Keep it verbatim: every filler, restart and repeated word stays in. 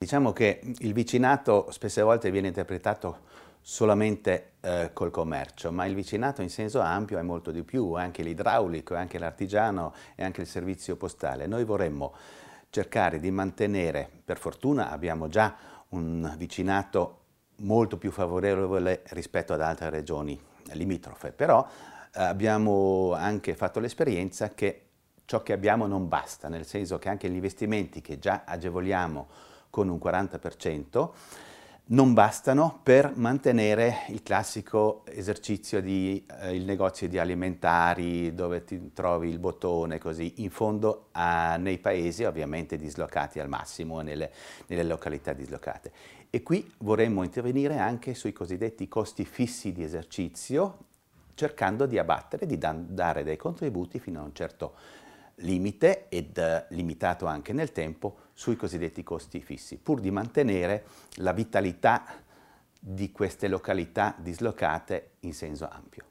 diciamo che il vicinato spesse volte viene interpretato solamente eh, col commercio, ma il vicinato in senso ampio è molto di più, è anche l'idraulico, è anche l'artigiano, è anche il servizio postale. Noi vorremmo cercare di mantenere, per fortuna abbiamo già un vicinato molto più favorevole rispetto ad altre regioni limitrofe, però eh, abbiamo anche fatto l'esperienza che ciò che abbiamo non basta, nel senso che anche gli investimenti che già agevoliamo con un quaranta per cento non bastano per mantenere il classico esercizio di eh, il negozio di alimentari dove ti trovi il bottone così in fondo a, nei paesi ovviamente dislocati al massimo, nelle, nelle località dislocate. E qui vorremmo intervenire anche sui cosiddetti costi fissi di esercizio, cercando di abbattere, di dare dei contributi fino a un certo limite ed eh, limitato anche nel tempo sui cosiddetti costi fissi, pur di mantenere la vitalità di queste località dislocate in senso ampio.